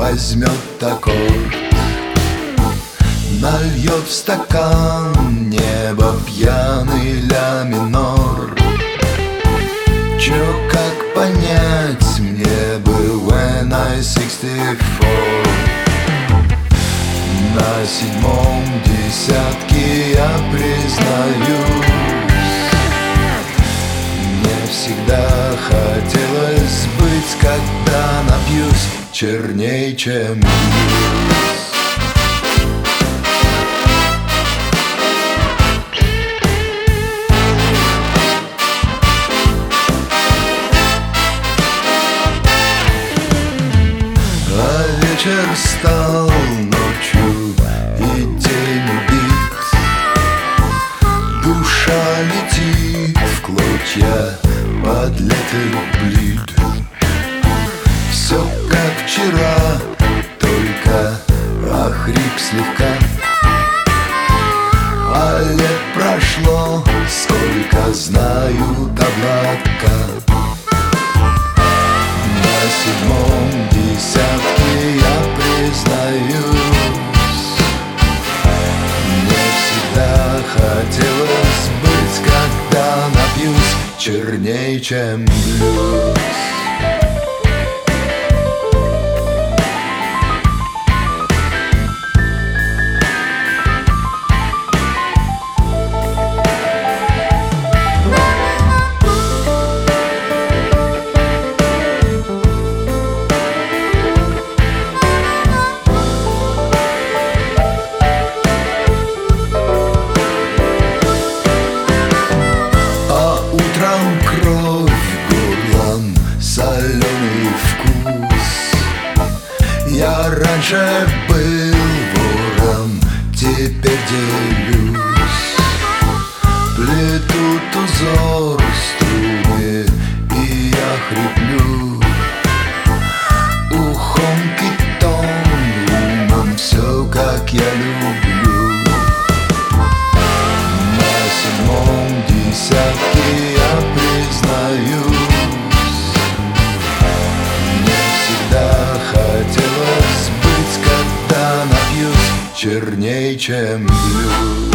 возьмет аккорд, нальет в стакан небо пьяный ля минор. Чё, как понять мне бы when I 64? На седьмом десятке я признаюсь, мне всегда хотелось быть, когда напьюсь, черней, чем блюз. А вечер стал ночью, и день убит, душа летит в клочья под летер блид. Все как вчера, только охрип слегка. А лет прошло, сколько знают облака. На седьмом десятке я признаюсь, мне всегда хотелось быть, когда напьюсь, черней, чем блюз. Утром кровь горлом, соленый вкус. Я раньше был вором, теперь делюсь. Плетут узор струны, и я хриплю. Ухом китом, умом все, как я люблю. На седьмом десятке я признаюсь, мне всегда хотелось быть, когда напьюсь, черней, чем блюз.